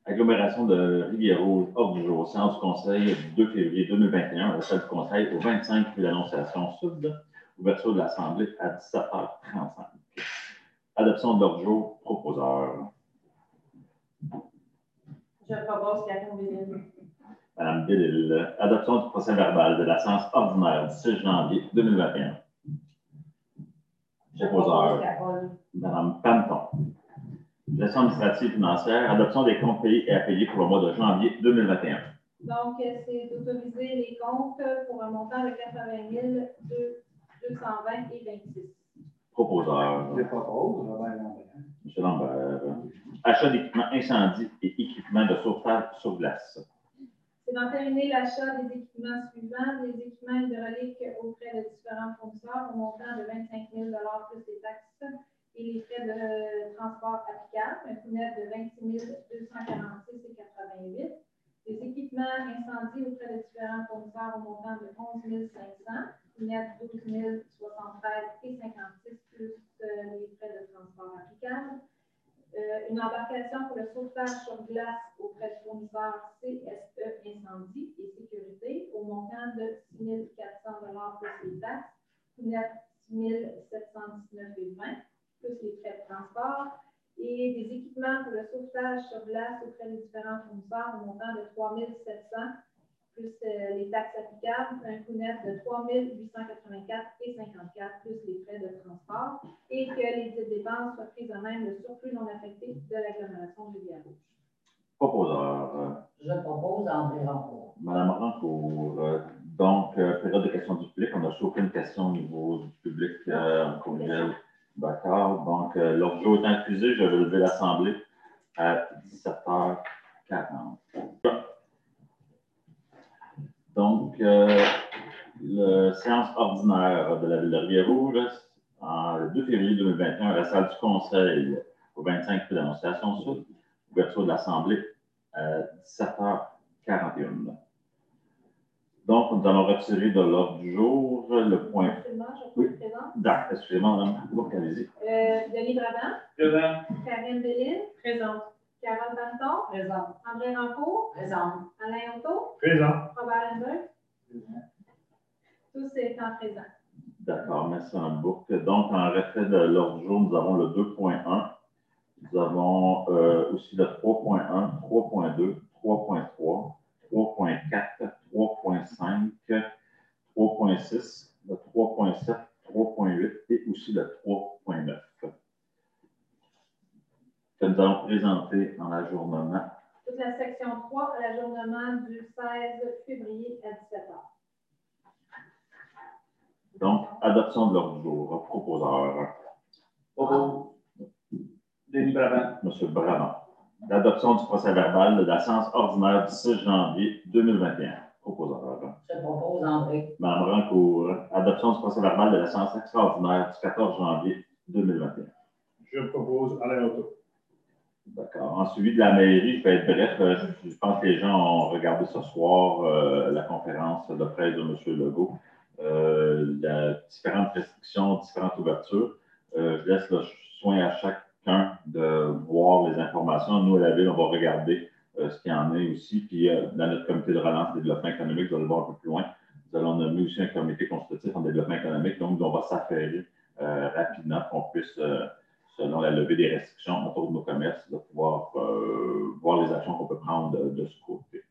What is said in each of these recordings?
Agglomération de Rivière-Rouge, ordre du jour, séance du Conseil du 2 février 2021, à la salle du Conseil au 25 rue l'Annonciation Sud, ouverture de l'Assemblée à 17h35. Adoption de l'ordre du jour, proposeur. Je propose Catherine Bellil. Madame Bellil, adoption du procès-verbal de la séance ordinaire du 6 janvier 2021. Proposeur. Madame Panton. Gestion administrative et financière, adoption des comptes payés et à payer pour le mois de janvier 2021. Donc, c'est d'autoriser les comptes pour un montant de 80 220 et 26. Proposeur. Je propose, Robert Lambert. M. Lambert. Achat d'équipements incendie et équipements de sauvetage sur glace. C'est d'entériner l'achat des équipements suivants, des équipements hydrauliques auprès de différents fournisseurs au montant de 25 000 plus les taxes et les frais de transport applicables, un coût net de 26 246,88. Des équipements incendies auprès de différents fournisseurs au montant de 11 500, coût net 12 073,56 plus les frais de transport applicables. Une embarcation pour le sauvetage sur glace auprès du fournisseur CSE Incendie et Sécurité au montant de 6 400 plus les taxes, coût net 6 719,20 plus les frais de transport, et des équipements pour le sauvetage sur glace auprès des différents fournisseurs au montant de 3 700 plus les taxes applicables, un coût net de 3 884,54 plus les frais de transport, et que les dépenses soient prises en même le surplus non affecté de l'agglomération de Rivière-Rouge. Proposeur. Je propose André Rancourt. Madame Rancourt. Donc, période de questions du public. On n'a reçu aucune question au niveau du public en courriel. D'accord. Donc, l'ordre du jour étant accusé, je vais lever l'Assemblée à 17h40. Donc, la séance ordinaire de la Ville de Rivière-Rouge, le 2 février 2021, à la salle du Conseil au 25 rue l'Annonciation Sud, ouverture de l'Assemblée à 17h41. Donc, nous allons retirer de l'ordre du jour le point. Oui. Présent. Excusez-moi, Mme Bourque, allez-y. Denis Brabant. Présent. Karine Bellil. Présente. Carole Banton. Présente. André Rancourt. Présente. Alain Auto. Présent. Robert Lambert. Tous étant présents. D'accord, merci Mme Bourque. Donc, en retrait de l'ordre du jour, nous avons le 2.1. Nous avons aussi le 3.1, 3.2, 3.3, 3.4, 3.5, 3.6, le 3.7, 3.8 et aussi le 3.9. Que nous allons présenter en ajournement. Toute la section 3 à l'ajournement du 16 février à 17h. Donc, adoption de l'ordre du jour. Proposeur. Propose. Denis Brabant. M. Brabant. L'adoption du procès-verbal de la séance ordinaire du 6 janvier 2021. Proposeur. Je propose André. Mme Rancourt. Adoption du procès-verbal de la séance extraordinaire du 14 janvier 2021. Je propose Alain Auto. D'accord. En suivi de la mairie, je vais être bref. Je pense que les gens ont regardé ce soir la conférence de presse de M. Legault. Différentes restrictions, différentes ouvertures. Je laisse le soin à chacun de voir les informations. Nous, à la Ville, on va regarder ce qu'il y en a aussi. Puis, dans notre comité de relance et développement économique, vous allez voir un peu plus loin. Nous allons nommer aussi un comité consultatif en développement économique. Donc, on va s'affairer rapidement pour qu'on puisse, selon la levée des restrictions autour de nos commerces, de pouvoir voir les actions qu'on peut prendre de ce côté.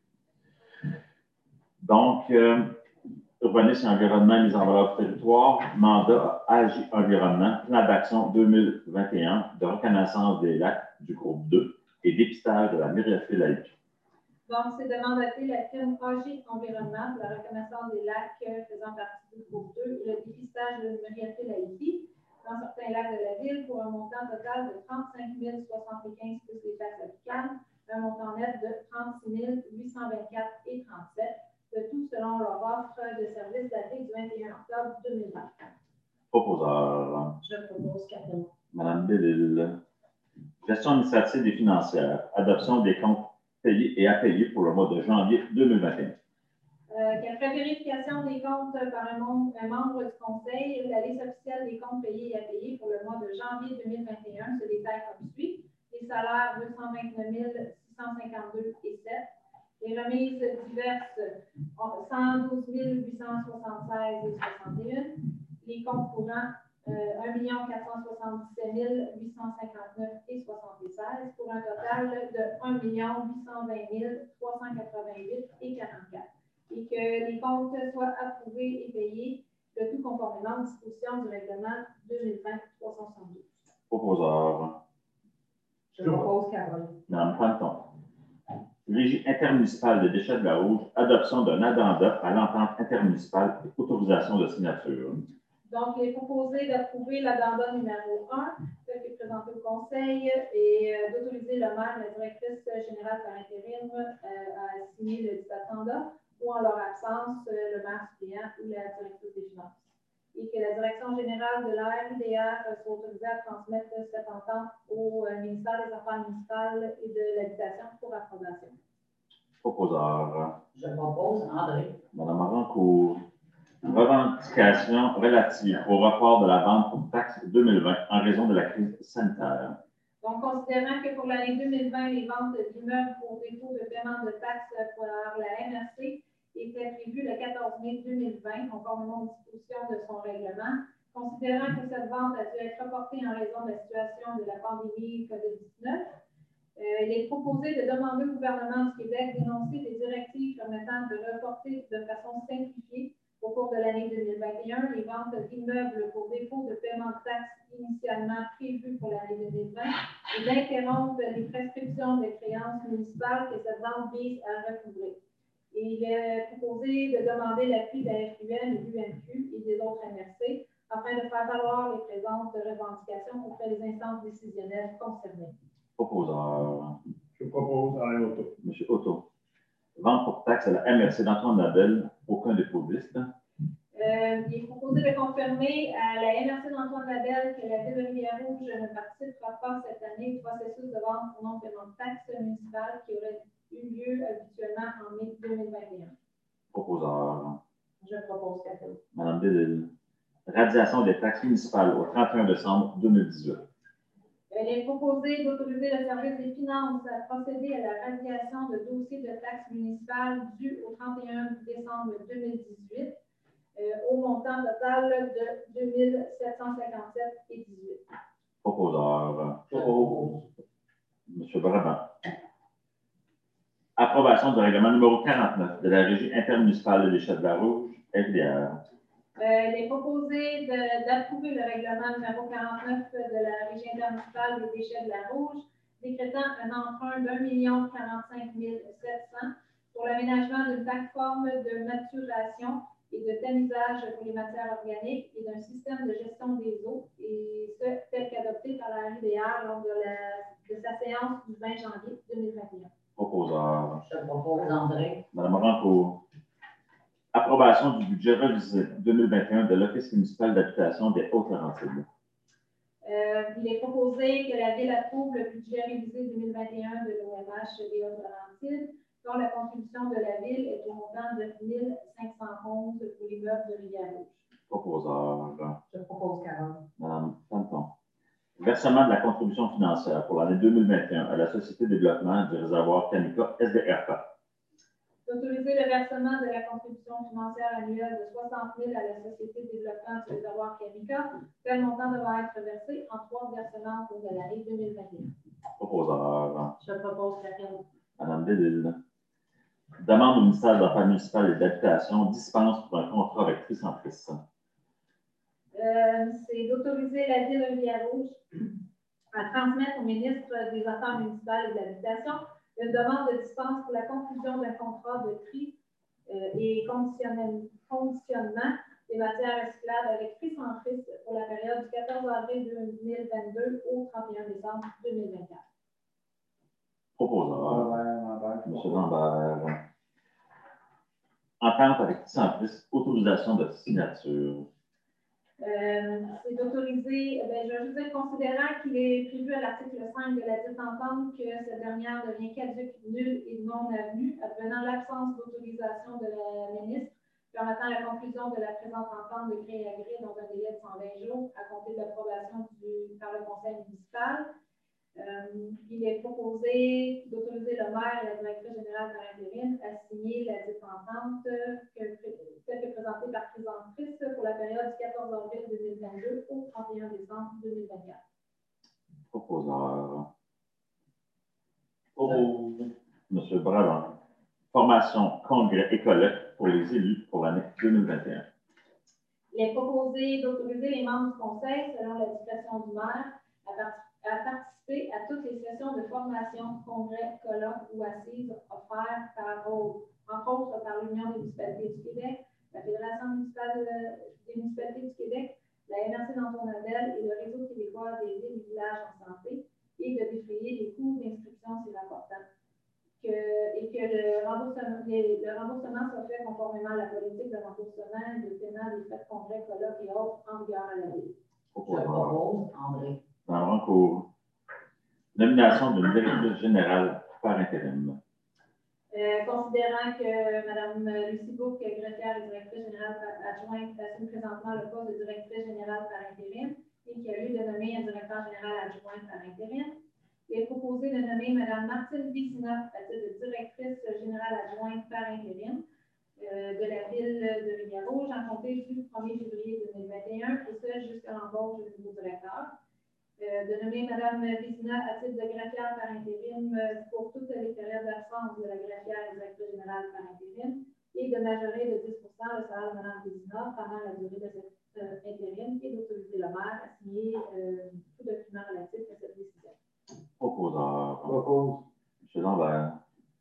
Donc, urbanisme et environnement, mise en valeur du territoire, mandat AGI Environnement, plan d'action 2021 de reconnaissance des lacs du groupe 2 et dépistage de la myriaphile. Donc, c'est de mandater la firme AGI Environnement pour la reconnaissance des lacs faisant partie du groupe 2 et le dépistage de la myriaphile dans certains lacs de la Ville pour un montant total de 35 075 plus les taxes applicables, un montant net de 36 824,37. Le tout selon leur offre de service datée du 21 octobre 2020. Proposeur. Je propose Catherine. Mme Bellil. Gestion administrative et financière. Adoption des comptes payés et à payer pour le mois de janvier 2021. Qu'après vérification des comptes par un membre du Conseil, la liste officielle des comptes payés et à payer pour le mois de janvier 2021 se détaille comme suit. Les salaires 229 852 et 7. Les remises diverses, 112 876 et 61. Les comptes courants, 1 477 859 et 76 pour un total de 1 820 388 et 44. Et que les comptes soient approuvés et payés, le tout conformément aux dispositions du règlement 2020-372. Proposeur. Je propose Carole. Madame Panton. Régie intermunicipale des déchets de la Rouge, adoption d'un addenda à l'entente intermunicipale et autorisation de signature. Donc, il est proposé d'approuver l'addenda numéro 1, qui est présenté au Conseil, et d'autoriser le maire, la directrice générale par intérim, à signer le dit addenda, ou en leur absence, le maire suppléant ou la directrice des finances. Et que la direction générale de la RIDR soit autorisée à transmettre cette entente au ministère des Affaires municipales et de l'Habitation pour approbation. Proposeur. Je propose André. Madame Rancourt. Revendication relative au report de la vente pour taxe 2020 en raison de la crise sanitaire. Donc, considérant que pour l'année 2020, les ventes d'immeubles pour défaut de paiement de taxes par la MRC étaient prévues le 14 mai 2020, conformément aux dispositions de son règlement. Considérant que cette vente a dû être reportée en raison de la situation de la pandémie COVID-19, il est proposé de demander au gouvernement du Québec d'énoncer des directives permettant de reporter de façon simplifiée au cours de l'année 2021 les ventes d'immeubles pour défaut de paiement de taxes initialement prévues pour l'année 2020 et d'interrompre les prescriptions des créances municipales que cette vente vise à recouvrer. Et il est proposé de demander l'appui de la FUM, de l'UMQ et des autres MRC afin de faire valoir les présentes revendications auprès des instances décisionnelles concernées. Proposeur. Je propose Alain Auto. Monsieur Otto. Vente pour taxe à la MRC d'Antoine Labelle, aucun dépôt de liste. Il est proposé de confirmer à la MRC d'Antoine Labelle que la Ville de Rivière-Rouge ne participera pas cette année au processus de vente pour non-paiement de taxes municipales qui aurait eu lieu habituellement en mai 2021. Proposeur. Je propose Catherine. Madame Delisle. Radiation des taxes municipales au 31 décembre 2018. Il est proposé d'autoriser le service des finances à procéder à la radiation de dossiers de taxes municipales dus au 31 décembre 2018 au montant total de 2 757 et 18. Proposeur. Je propose. Monsieur Brabant. Approbation du règlement numéro 49 de la Régie intermunicipale des déchets de la Rouge, FDR. Il est proposé d'approuver le règlement numéro 49 de la Régie intermunicipale des déchets de la Rouge, décrétant un emprunt d'1 045 700 pour l'aménagement d'une plateforme de maturation et de tamisage pour les matières organiques et d'un système de gestion des eaux, et ce, tel qu'adopté par la RIDR lors de sa séance du 20 janvier 2021. Proposeur. Je propose André. Madame Rancourt. Approbation du budget revisé 2021 de l'Office municipal d'habitation des Hautes-Laurentides. Il est proposé que la Ville approuve le budget révisé 2021 de l'OMH des Hautes-Laurentides, dont la contribution de la Ville est au montant de 1 511 pour l'immeuble de Rivière-Rouge. Proposeur. Je propose Carole. Madame Panton. Versement de la contribution financière pour l'année 2021 à la Société de développement du réservoir Canica SDRPA. D'autoriser le versement de la contribution financière annuelle de 60 000 à la Société de développement du réservoir Canica. Tel montant devra être versé en 3 versements au cours de l'année 2021. Proposeur. Je propose Catherine. Madame Delisle. Demande au ministère des Affaires municipales et de l'Habitation dispense pour un contrat avec Tricentris. C'est d'autoriser la Ville de Rivière-Rouge à transmettre au ministre des Affaires municipales et de l'Habitation une demande de dispense pour la conclusion d'un contrat de tri et conditionnement des matières recyclables avec Tricentris pour la période du 14 avril 2022 au 31 décembre 2024. Proposeur. Monsieur Lambert. Entente avec Tricentris, autorisation de signature. C'est d'autoriser, je vais juste dire, considérant qu'il est prévu à l'article 5 de la dite entente que cette dernière devient caduque, nulle et non avenue, advenant l'absence d'autorisation de la ministre, permettant la conclusion de la présente entente de gré à gré dans un délai de 120 jours à compter de l'approbation par le conseil municipal. Il est proposé d'autoriser le maire et la directrice générale par intérim à signer la dite entente telle que présentée par présentrice pour la période du 14 avril 2022 au 31 décembre 2024. Proposeur. Monsieur Bravant. Formation, congrès et collecte pour les élus pour l'année 2021. Il est proposé d'autoriser les membres du conseil, selon la discrétion du maire, à participer à toutes les sessions de formation, congrès, colloques ou assises offertes entre autres par l'Union des municipalités du Québec, la Fédération des municipalités du Québec, la MRC d'Antoine-Abel et le Réseau québécois des villes et villages en santé, et de défrayer les coûts d'inscription s'y rapportant. Et que le remboursement soit fait conformément à la politique de remboursement et de paiement des frais de congrès, colloques et autres en vigueur à la ville. Je propose, André. Dans le recours. Nomination d'une directrice générale par intérim. Considérant que Mme Lucie Bourque, greffière et directrice générale adjointe, assume présentement le poste de directrice générale par intérim et qu'il y a lieu de nommer un directeur général adjoint par intérim, il est proposé de nommer Mme Martine Bissina à titre de directrice générale adjointe par intérim de la ville de Rivière-Rouge en compter du 1er février 2021 et ce jusqu'à l'embauche du nouveau directeur. De nommer Mme Bissina à titre de greffière par intérim pour toutes les périodes d'absence de la greffière et directrice générale par intérim et de majorer de 10 le salaire de Mme Bissina pendant la durée de cet intérim et d'autoriser le maire à signer tout document relatif à cette décision. Proposeur. Propose. M. Lambert.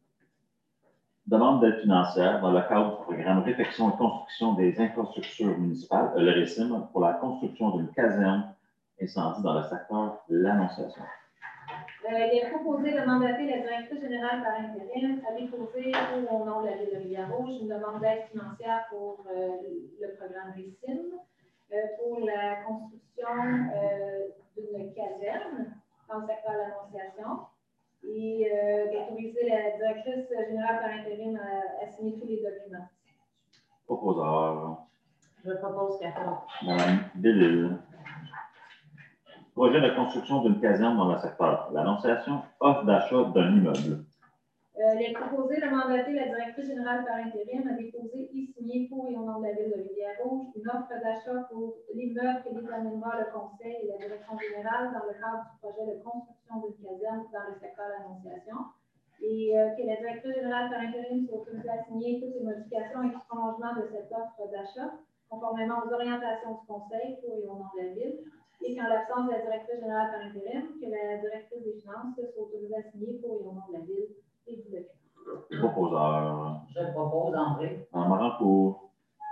Demande d'aide financière dans le cadre du programme Réfection et construction des infrastructures municipales, le RECIM, pour la construction d'une caserne incendie dans le secteur de l'Annonciation. Il est proposé de mandater la directrice générale par intérim à déposer au nom de la ville de Rivière-Rouge une demande d'aide financière pour le programme RECIM pour la construction d'une caserne dans le secteur de l'Annonciation et d'autoriser la directrice générale par intérim à signer tous les documents. Proposeur. Je propose Catherine. Mme Delisle. Projet de construction d'une caserne dans le secteur. L'Annonciation, offre d'achat d'un immeuble. Il est proposé de mandater la directrice générale par intérim à déposer et signer pour et au nom de la ville de Rivière-Rouge une offre d'achat pour l'immeuble que déterminera le conseil et la direction générale dans le cadre du projet de construction d'une caserne dans le secteur de l'Annonciation. Et que la directrice générale par intérim soit autorisée à signer toutes les modifications et prolongements de cette offre d'achat, conformément aux orientations du conseil pour et au nom de la ville. Et qu'en l'absence de la directrice générale par intérim, que la directrice des finances soit autorisée à signer pour et au nom de la ville et du document. Proposeur. Je propose André. En Marancourt.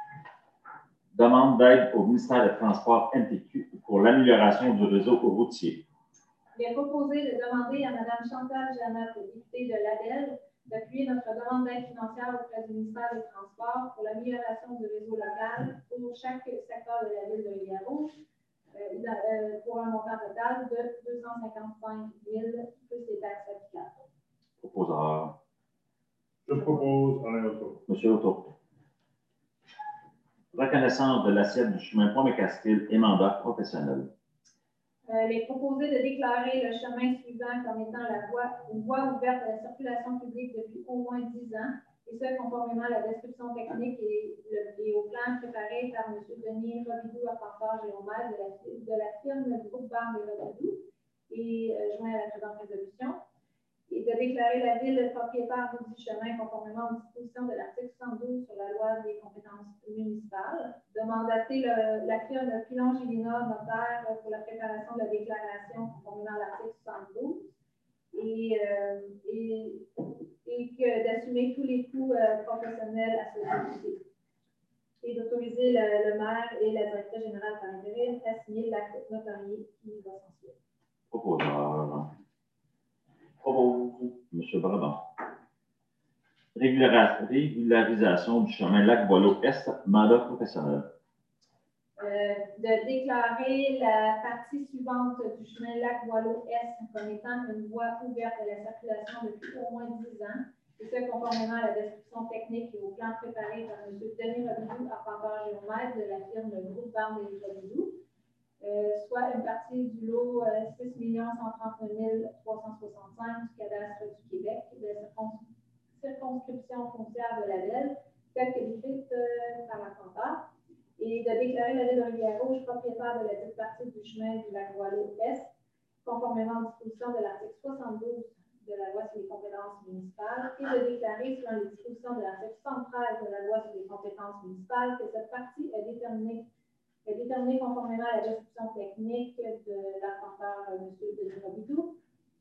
Demande d'aide au ministère des Transports MTQ pour l'amélioration du réseau routier. Il est proposé de demander à Mme Chantal Janot, députée de l'ADEL, d'appuyer notre demande d'aide financière auprès du ministère des Transports pour l'amélioration du réseau local pour chaque secteur de la ville de Rivière-Rouge, pour un montant total de 255 000 plus les taxes applicables. Proposeur. Je propose Alain Auto. Monsieur Auto. Reconnaissance de l'assiette du chemin Pont-McCaskill et mandat professionnel. Il est proposé de déclarer le chemin suivant comme étant une voie ouverte à la circulation publique depuis au moins 10 ans, et ce, conformément à la description technique et au plan préparé par M. Denis Robidoux, apporteur géomètre de la firme du groupe Barbe et Robidoux, et joint à la présente résolution, et de déclarer la ville propriétaire du chemin conformément aux dispositions de l'article 72 sur la loi des compétences municipales, de mandater la firme Pilon Gélina, notaire, pour la préparation de la déclaration conformément à l'article 72 et d'assumer tous les coûts professionnels associés. Et d'autoriser le maire et la directrice générale par intérim à signer l'acte notarié qui va s'en suivre. Proposeur. Propose M. Brabant. Régularisation du chemin Lac-Boileau-Est, mandat professionnel. De déclarer la partie suivante du chemin Lac-Boileau-Est comme étant une voie ouverte à la circulation depuis au moins 10 ans, et ce, conformément à la description technique et au plan préparé par M. Denis Robidoux, apporteur géomètre de la firme Groupe Barbe et Robidoux, soit une partie du lot 6 139 365 du cadastre du Québec, de circonscription foncière de la ville, telle que décrite par l'arpenteur, et de déclarer la ville de Rivière-Rouge propriétaire de la dite partie du chemin du lac Boileau-Est, conformément aux dispositions de l'article 72 de la loi sur les compétences municipales, et de déclarer, selon les dispositions de l'article 73 de la loi sur les compétences municipales, que cette partie est déterminée conformément à la description technique de l'arpenteur M. Denis Robidoux,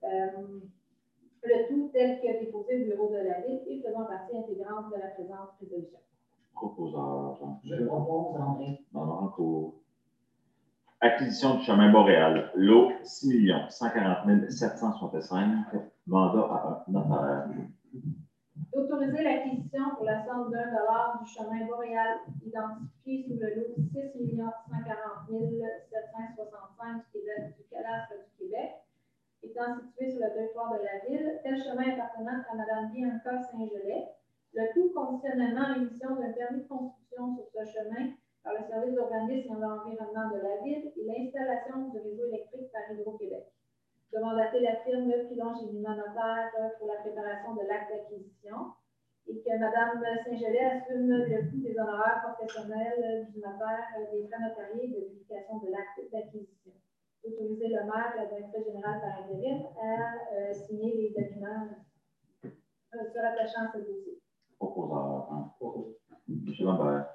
le tout tel que déposé au bureau de la ville et faisant partie intégrante de la présente résolution. Proposeur. Je propose, André. Dans pour acquisition du chemin boréal. Lot 6 140 765. Mandat à un notaire. D'autoriser l'acquisition pour la somme d'$1 du chemin boréal identifié sous le lot 6 140 765 du cadastre du Québec, étant situé sur le territoire de la ville, tel chemin appartenant à Mme Bianca Saint-Gelais, le tout conditionnellement à l'émission d'un permis de construction sur ce chemin par le service d'urbanisme et de l'environnement de la ville et l'installation du réseau électrique par Hydro-Québec. Demandater la firme Pilon Gémina Notaire pour la préparation de l'acte d'acquisition et que Mme Saint-Gelais assume le coût des honoraires professionnels du notaire, des frais notariés et de publication de l'acte d'acquisition. Autoriser le maire, la directrice générale par intérim, à signer les documents se rattachant à ce dossier. Proposeur. M. Lambert.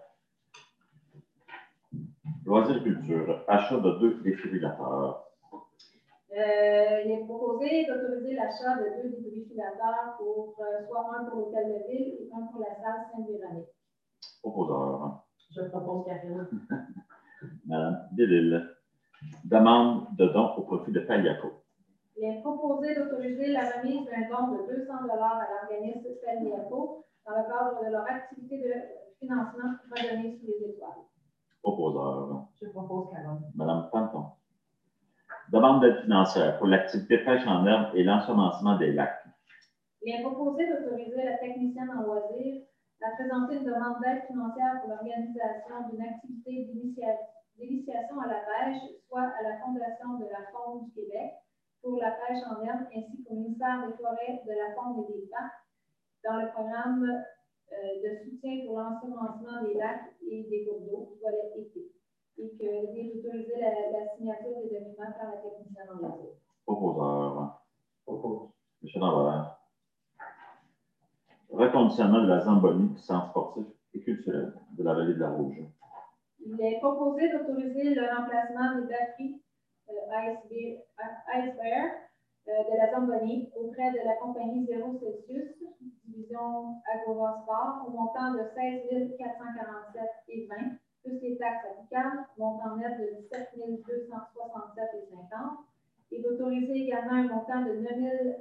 Loisirs culture. Achat de 2 défibrillateurs. Il est proposé d'autoriser l'achat de 2 défibrillateurs pour soit un pour l'hôtel de ville et un pour la salle Sainte-Véronique. Proposeur. Je propose, Karine. Mme Delille. Demande de don au profit de Paliaco. Il est proposé d'autoriser la remise d'un don de $200 à l'organisme Paliaco dans le cadre de leur activité de financement redonnée sous les étoiles. Proposeur. Je propose, Karine. Mme Panton. Demande d'aide financière pour l'activité pêche en herbe et l'ensemencement des lacs. Il est proposé d'autoriser la technicienne en loisirs à présenter une demande d'aide financière pour l'organisation d'une activité d'initiation à la pêche, soit à la Fondation de la Faune du Québec pour la pêche en herbe, ainsi qu'au ministère des Forêts, de la Faune et des Parcs, dans le programme de soutien pour l'ensemencement des lacs et des cours d'eau, volet été. Et qu'il est autorisé la signature des documents par la technicienne en loisirs. Proposeur. Propose. M. Lambert. Reconditionnement de la Zamboni du centre sportif et culturel de la vallée de la Rouge. Il est proposé d'autoriser le remplacement des batteries Icebear de la Zamboni auprès de la compagnie 0 Celsius, division Agora Sport, au montant de 16 447,20 plus les taxes applicables, montant net de 17 267,50 et d'autoriser également un montant de 9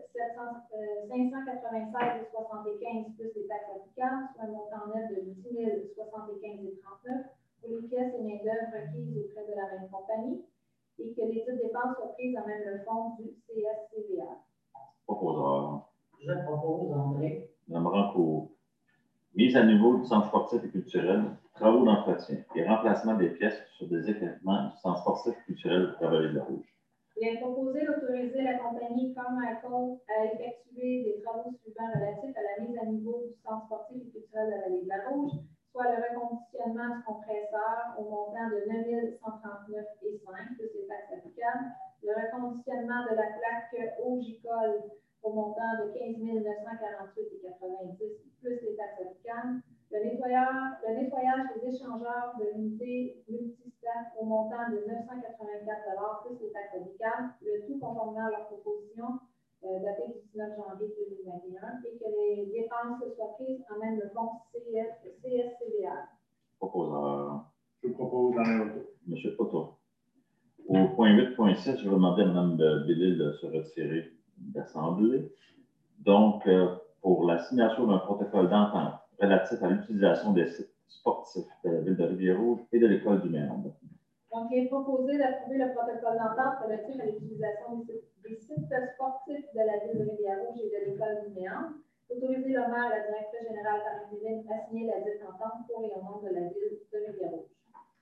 596,75 plus les taxes applicables, soit un montant net de 10 075,39 pour les pièces et main-d'œuvre requises auprès de la même compagnie et que les toutes dépenses soient prises en même le fonds du CSCVA. Proposeur. Je propose, André. Mme Rancourt. Mise à niveau du centre sportif et culturel, travaux d'entretien et remplacement des pièces sur des équipements du centre sportif et culturel de la vallée de la Rouge. Il est proposé d'autoriser la compagnie Carmichael à effectuer des travaux suivants relatifs à la mise à niveau du centre sportif et culturel de la vallée de la Rouge, soit le reconditionnement du compresseur au montant de 9 139,05 plus les taxes applicables, le reconditionnement de la plaque Ogicol au montant de 15 948,90 plus les taxes applicables, le nettoyage des échangeurs de l'unité multistat au montant de 984 plus les taxes applicables, le tout conformément à leur proposition datée du 19 janvier 2021 et que les dépenses soient prises en même le fonds CSCVA. Proposeur. Je propose Alain Auto. M. Otto. Au point 8.6, je vais demander à Mme Bellil de se retirer d'Assemblée. Donc, pour la signature d'un protocole d'entente relatif à l'utilisation des sites sportifs de la ville de Rivière-Rouge et de l'école du Méandre. Donc, il est proposé d'approuver le protocole d'entente relatif à l'utilisation des sites sportifs de la ville de Rivière-Rouge et de l'école du Méandre. Autoriser le maire, la directrice générale par intérim, à signer la dite entente pour et au nom de la ville de Rivière-Rouge.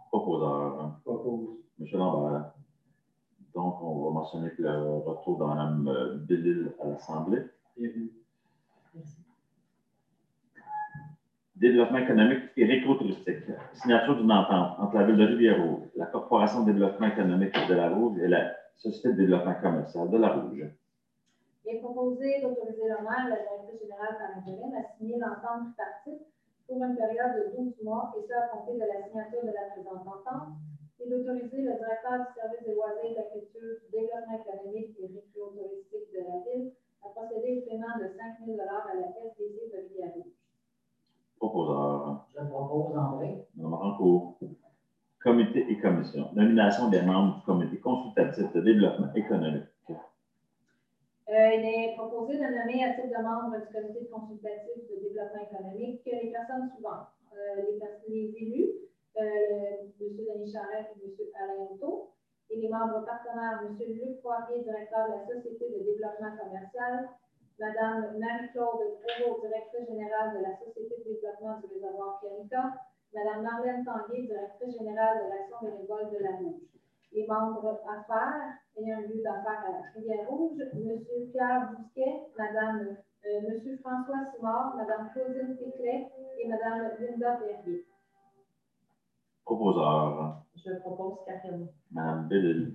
Proposeur. Propose. M. Lambert. Donc, on va mentionner que le retour de Mme Bellil à l'Assemblée. Bienvenue. Merci. Développement économique et récro-touristique. Signature d'une entente entre la Ville de Rivière-Rouge, la Corporation de développement économique de la Rouge et la Société de développement commercial de la Rouge. Il est proposé d'autoriser le maire, la directrice générale par intérim, à signer l'entente tripartite pour une période de 12 mois, et ça à compter de la signature de la présente entente, et d'autoriser le directeur du service des loisirs, de la culture, du développement économique et récréotouristique de la Ville à procéder au paiement de 5 000 à la Caisse des îles de Rivière-Rouge. Proposeur. Je propose André. Mme Rancourt. Comité et commission. Nomination des membres du comité consultatif de développement économique. Il est proposé de nommer à titre de membre du comité consultatif de développement économique les personnes suivantes. Les élus, M. Denis Charette et M. Alain Auto, et les membres partenaires, M. Luc Poirier, directeur de la Société de développement commercial, Mme Marie-Claude Prévost, directrice générale de la Société de développement du réservoir Pianica, Mme Marlène Tanguay, directrice générale de l'Action bénévole de la Rouge. Les membres affaires ayant un lieu d'affaires à Rivière-Rouge, M. Pierre Bousquet, M. François Simard, Mme Claudine Piclet et Mme Linda Verrier. Proposeur. Je propose Catherine. Mme Bellil.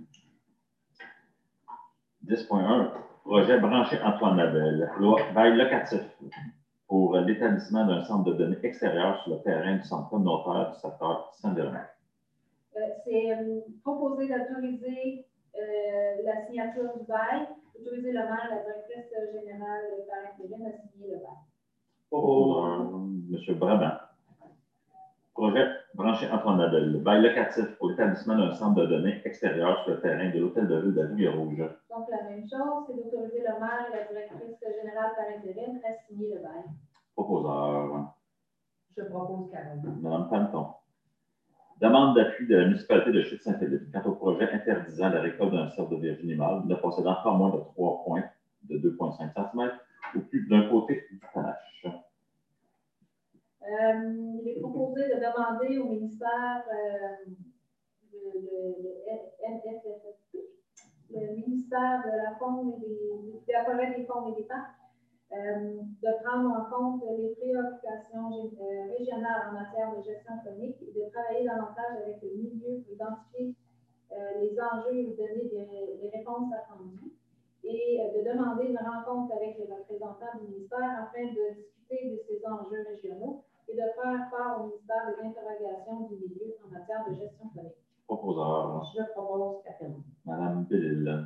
10.1. Projet branché Antoine Labelle. Bail locatif pour l'établissement d'un centre de données extérieur sur le terrain du centre communautaire du secteur Saint-Denis. C'est proposé d'autoriser la signature du bail, autoriser le maire, la directrice générale par intérim à signer le bail. Proposeur. M. Brabant. Projet branché Antoine Labelle. Bail locatif pour l'établissement d'un centre de données extérieur sur le terrain de l'Hôtel de Ville de Rivière-Rouge. Donc, la même chose, c'est d'autoriser le maire et la directrice générale par intérim à signer le bail. Proposeur. Je propose Caroline. Mme Panton. Demande d'appui de la municipalité de Chute-Saint-Philippe quant au projet interdisant la récolte d'un cerf de Virginie mâle ne possédant pas moins de 3 points de 2,5 cm ou plus d'un côté du panache. Il est proposé de demander au ministère le ministère de la Faune et de la Forêt, des Faunes et des Parcs, de prendre en compte les préoccupations régionales en matière de gestion chronique et de travailler davantage avec le milieu pour identifier les enjeux et donner des réponses attendues, et de demander une rencontre avec les représentants du ministère afin de discuter de ces enjeux régionaux et de faire part au ministère des interrogations du milieu en matière de gestion chronique. Proposeur. Je propose Catherine. Mme Bellil.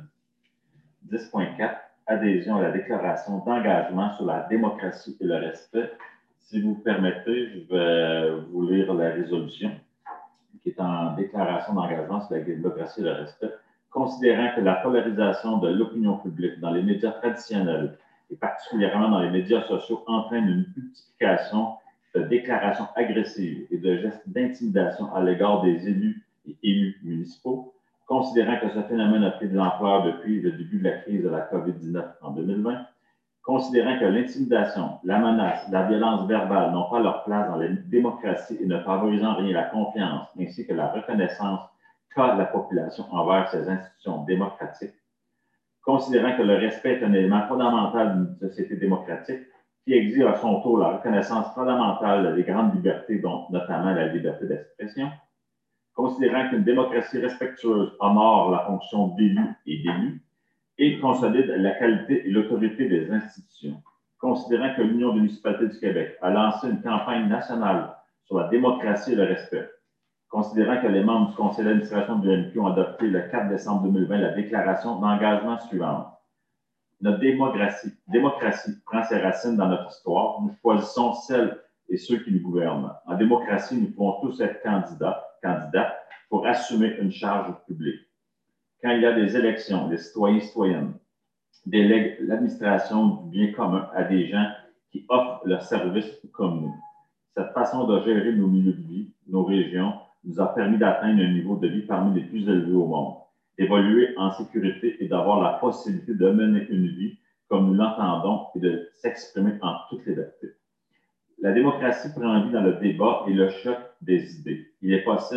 10.4. Adhésion à la déclaration d'engagement sur la démocratie et le respect. Si vous permettez, je vais vous lire la résolution qui est en déclaration d'engagement sur la démocratie et le respect. Considérant que la polarisation de l'opinion publique dans les médias traditionnels et particulièrement dans les médias sociaux entraîne une multiplication de déclarations agressives et de gestes d'intimidation à l'égard des élus et élus municipaux, considérant que ce phénomène a pris de l'ampleur depuis le début de la crise de la COVID-19 en 2020, considérant que l'intimidation, la menace, la violence verbale n'ont pas leur place dans la démocratie et ne favorisent en rien la confiance ainsi que la reconnaissance qu'a la population envers ces institutions démocratiques, considérant que le respect est un élément fondamental d'une société démocratique qui exige à son tour la reconnaissance fondamentale des grandes libertés, dont notamment la liberté d'expression, considérant qu'une démocratie respectueuse honore la fonction d'élu et d'élus et consolide la qualité et l'autorité des institutions, considérant que l'Union des municipalités du Québec a lancé une campagne nationale sur la démocratie et le respect, considérant que les membres du conseil d'administration de l'UMQ ont adopté le 4 décembre 2020 la déclaration d'engagement suivante. Notre démocratie prend ses racines dans notre histoire. Nous choisissons celles et ceux qui nous gouvernent. En démocratie, nous pouvons tous être candidats pour assumer une charge publique. Quand il y a des élections, les citoyens et citoyennes délèguent l'administration du bien commun à des gens qui offrent leurs services comme nous. Cette façon de gérer nos milieux de vie, nos régions, nous a permis d'atteindre un niveau de vie parmi les plus élevés au monde, d'évoluer en sécurité et d'avoir la possibilité de mener une vie comme nous l'entendons et de s'exprimer en toute liberté. La démocratie prend vie dans le débat et le choc des idées. Il est possible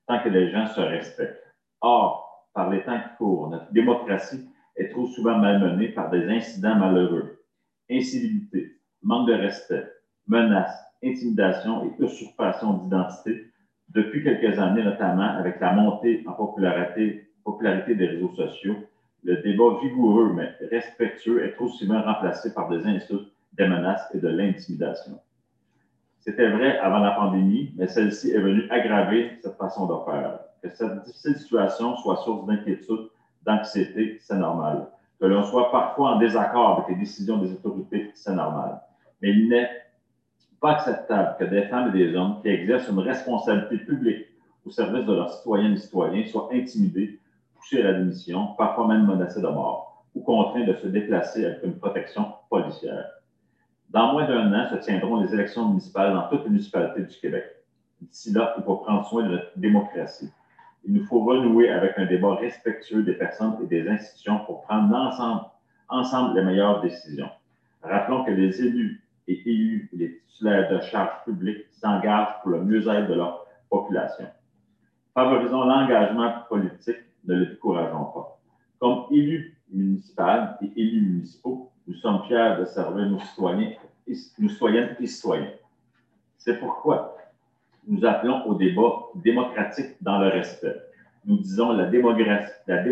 tant que les gens se respectent. Or, par les temps qui courent, notre démocratie est trop souvent malmenée par des incidents malheureux. Incivilité, manque de respect, menaces, intimidation et usurpation d'identité, depuis quelques années, notamment avec la montée en popularité des réseaux sociaux, le débat vigoureux mais respectueux est trop souvent remplacé par des insultes, des menaces et de l'intimidation. C'était vrai avant la pandémie, mais celle-ci est venue aggraver cette façon de faire. Que cette difficile situation soit source d'inquiétude, d'anxiété, c'est normal. Que l'on soit parfois en désaccord avec les décisions des autorités, c'est normal. Mais il n'est pas acceptable que des femmes et des hommes qui exercent une responsabilité publique au service de leurs citoyennes et citoyens soient intimidés, poussés à la démission, parfois même menacés de mort, ou contraints de se déplacer avec une protection policière. Dans moins d'un an se tiendront les élections municipales dans toutes les municipalités du Québec. D'ici là, il faut prendre soin de notre démocratie. Il nous faut renouer avec un débat respectueux des personnes et des institutions pour prendre ensemble les meilleures décisions. Rappelons que les élus et élus et les titulaires de charges publiques s'engagent pour le mieux-être de leur population. Favorisons l'engagement politique, ne le décourageons pas. Comme élus municipaux et élus municipaux, nous sommes fiers de servir nos citoyennes et citoyens. C'est pourquoi nous appelons au débat démocratique dans le respect. Nous disons la démocratie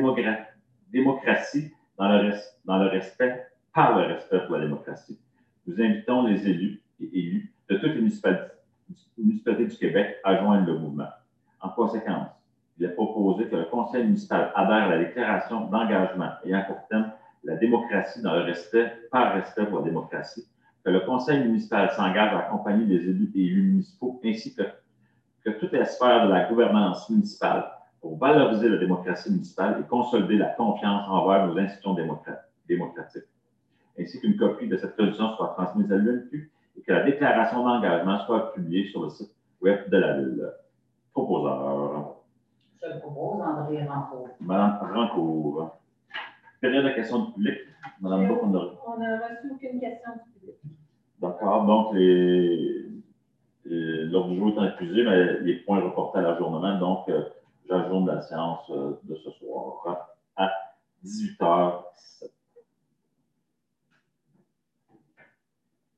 dans le respect, par le respect pour la démocratie. Nous invitons les élus et élus de toutes les municipalités du Québec à joindre le mouvement. En conséquence, il est proposé que le conseil municipal adhère à la déclaration d'engagement ayant pour thème la démocratie dans le respect, par respect pour la démocratie, que le conseil municipal s'engage à accompagner les élus et élus municipaux ainsi que toutes les sphères de la gouvernance municipale pour valoriser la démocratie municipale et consolider la confiance envers nos institutions démocratiques, ainsi qu'une copie de cette résolution soit transmise à l'UMQ et que la déclaration d'engagement soit publiée sur le site web de la Ville. Proposeur. Je le propose, André Rancourt. Madame Rancourt. Période de questions du public. Madame Bourg, on n'a reçu aucune question du public. D'accord. Donc, l'ordre du jour est épuisé, mais les points reportés à l'ajournement. Donc, j'ajourne la séance de ce soir à 18h17.